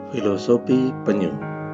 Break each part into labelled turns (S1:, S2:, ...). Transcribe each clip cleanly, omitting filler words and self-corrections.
S1: Filosofi penyu.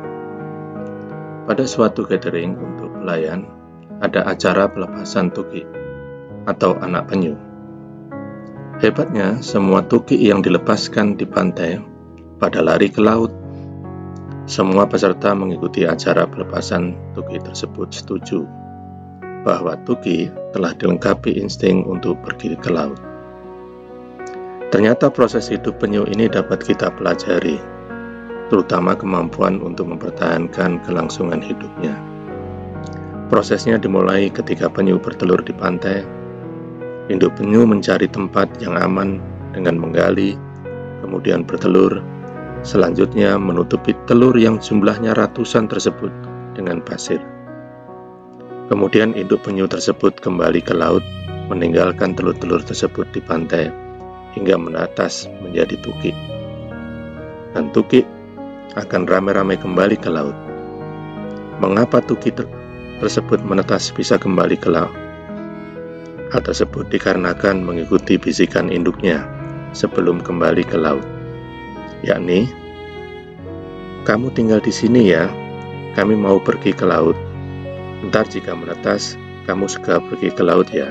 S1: Pada suatu gathering untuk pelayan, ada acara pelepasan tukik atau anak penyu. Hebatnya, semua tukik yang dilepaskan di pantai pada lari ke laut. Semua peserta mengikuti acara pelepasan tukik tersebut setuju bahwa tukik telah dilengkapi insting untuk pergi ke laut. Ternyata proses hidup penyu ini dapat kita pelajari, terutama kemampuan untuk mempertahankan kelangsungan hidupnya. Prosesnya dimulai ketika penyu bertelur di pantai. Induk penyu mencari tempat yang aman dengan menggali, kemudian bertelur, selanjutnya menutupi telur yang jumlahnya ratusan tersebut dengan pasir. Kemudian induk penyu tersebut kembali ke laut, meninggalkan telur-telur tersebut di pantai, hingga menetas menjadi tukik. Dan tukik akan ramai-ramai kembali ke laut. Mengapa tukik tersebut menetas bisa kembali ke laut? Hal tersebut dikarenakan mengikuti bisikan induknya sebelum kembali ke laut, yakni, "Kamu tinggal di sini ya, kami mau pergi ke laut. Ntar jika menetas, kamu segera pergi ke laut ya."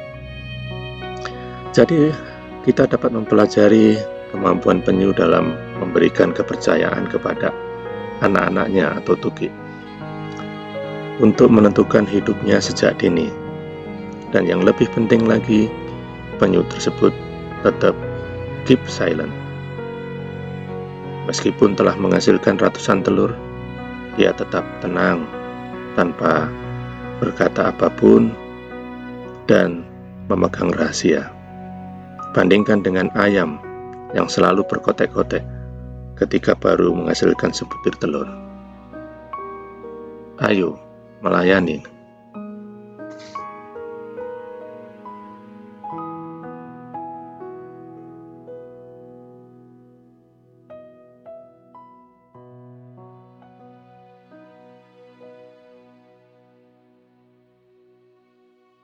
S1: Jadi, kita dapat mempelajari kemampuan penyu dalam memberikan kepercayaan kepada anak-anaknya atau tukik untuk menentukan hidupnya sejak dini. Dan yang lebih penting lagi, penyu tersebut tetap keep silent. Meskipun telah menghasilkan ratusan telur, dia tetap tenang tanpa berkata apapun dan memegang rahasia. Bandingkan dengan ayam yang selalu berkotek-kotek ketika baru menghasilkan sebutir telur. Ayo, melayani.